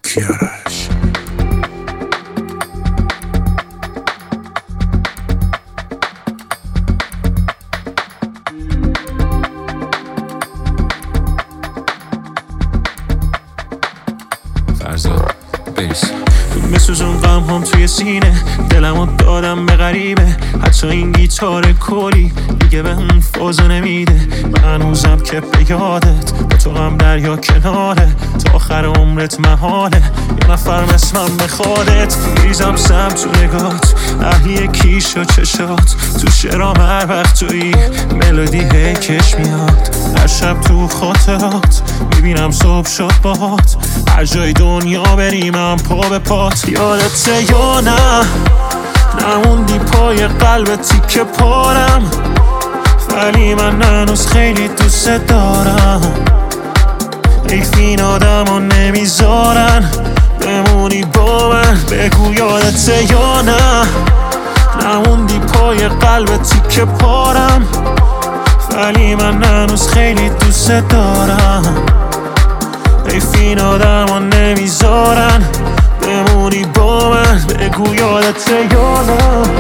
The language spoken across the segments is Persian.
کیارش. فرزاد بیس بسوزون غم هم توی سینه، دلمو دادم به غریبه. حتی این گیتار کلی دیگه به اون فازو نمیده. من هنوزم که به یادت با تو غم دریا کناره، تا آخر عمرت محاله یه نفر مثلم بخوادت. میریزم سم تو نگات، اهلی کیش و چشات، تو شعرام هر وقت توی ملودی هی کش میاد. هر شب تو خاطرات میبینم صبح شد باهات، هر جای دنیا بریم من پا به پات. یادته یا نه نموندی پای قلب تیکه پارم، ولی من هنوز خیلی دوست دارم. حیف این آدمو نمیذارن بمونی با من. بگو یادته یا نه نموندی پای قلب تیکه پارم، ولی من هنوز خیلی دوست دارم. حیف این آدمو نمیذارن بمونی با من. بگو یادته یا نه.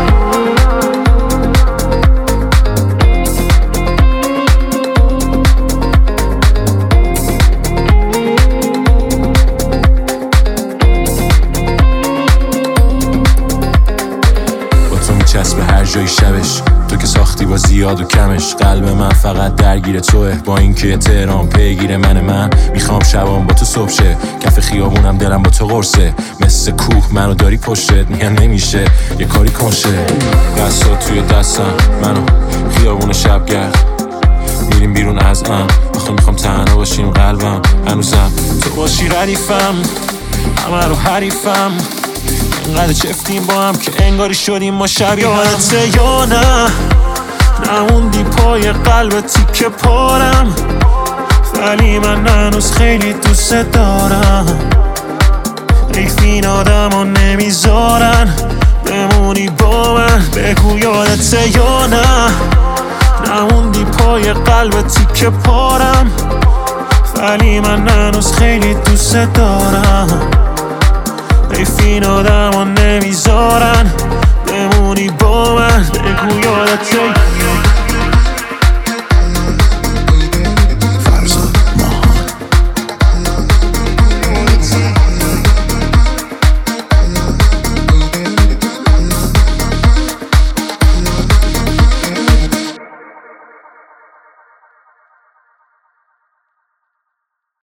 چسب هر جای شبش، تو که ساختی با زیاد و کمش. قلب من فقط درگیر توه، با اینکه تهران پیگیر من میخوام شبام با تو صبح شه. کف خیابونم دلم با تو قرصه، مثل کوه منو داری پشتت. میگن نمیشه یه کاری کنشه. دستا توی دستم منو خیابون شبگرد، میریم بیرون از آخه میخوام تنها باشیم. قلبم هنوزم تو باشی ردیفم، همه رو حریفم. اینقدر چفتیم با هم که انگاری شدیم ما شبیه. یادته یا نه نموندی پای قلب تیکه پارم، ولی من هنوز خیلی دوست دارم. حیف این آدمو نمیذارن بمونی با من. بگو یادته یا نه نموندی پای قلب تیکه پارم، ولی من هنوز خیلی دوست دارم. حیف این آدمو نمیذارن بمونی با من. بگو یادته